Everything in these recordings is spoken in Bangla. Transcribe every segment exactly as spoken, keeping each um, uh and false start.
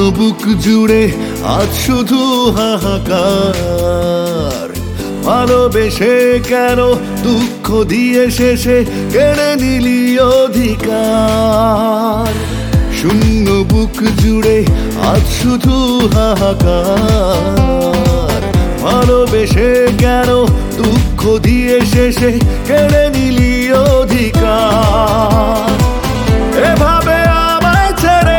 বুক জুড়ে আজ শুধু হাহাকার, ভালোবেসে কেন দুঃখ দিয়ে শেষে কেড়ে নিলি অধিকার। শূন্য বুক জুড়ে আজ শুধু হাহাকার, ভালোবেসে কেন দুঃখ দিয়ে শেষে কেড়ে নিলি অধিকার। এভাবে আমায় ছেড়ে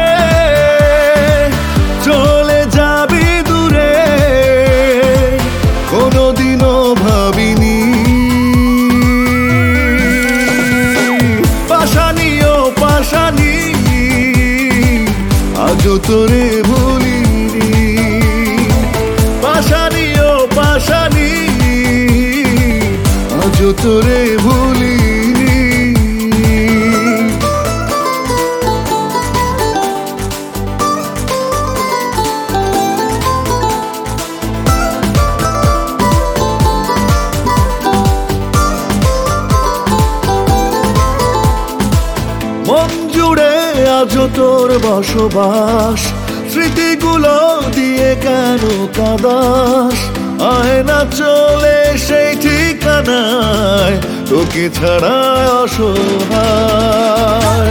চলে যাবি দূরে, কোনোদিনও ভাবিনি পাশানি ও পাশানি আজও তোরে ভুলিনি। পাশানি ও পাশানি আজও তোরে ভুলিনি। মন জুড়ে আজও তোর বসবাস, স্মৃতিগুলো দিয়ে কেন কাদাস? আয় না চলে সেই ঠিকানায়, তোকে ছাড়া অসহায়।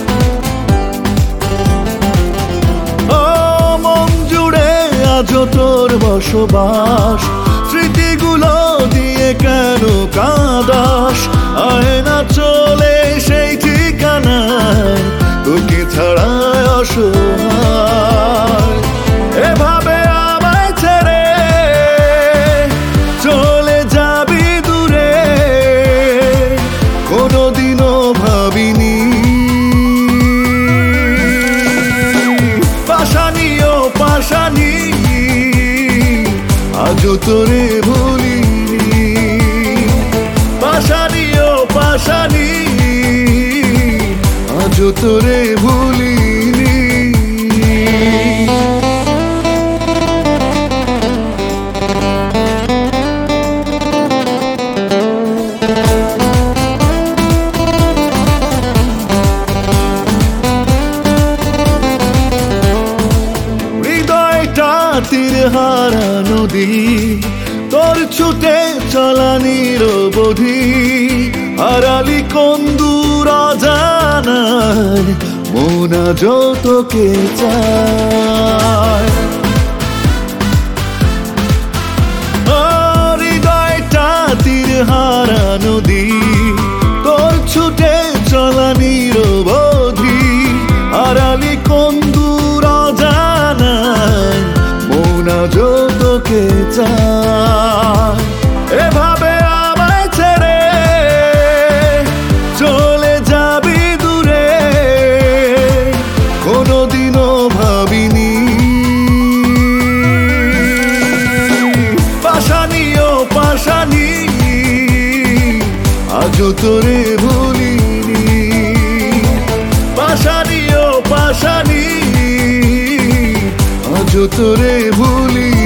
ও মন জুড়ে আজও তোর বসবাস, স্মৃতিগুলো দিয়ে কেন কাদাস? আয় না চলে সেই ঠিকানায়, তোকে ছাড়া অসহায়। এভাবে আমায় ছেড়ে চলে যাবি দূরে, কোনোদিনও ভাবিনি পাশানি ও পাশানি আজও তোরে ভুলিনি। পাশানি ও পাশানি আজও তোরে ভুলিনি। হৃদয়টা তীর হারা নদী, তোর ছুটে চলা নিরবধি। হারালি কোন দূর অজানায়, মন আজও তোকে চায়। হৃদয়টা তীর হারা নদী, তোর ছুটে চলা নিরবধি। হারালি কোন দূর অজানায়, মন আজও তোকে চায়। এভাবে আমায় ছেড়ে চলে যাবি দূরে, কোনোদিনও ভাবিনি পাশানি ও পাশানি আজও তোরে ভুলিনি। পাশানি ও পাশানি আজও তোরে ভুলিনি।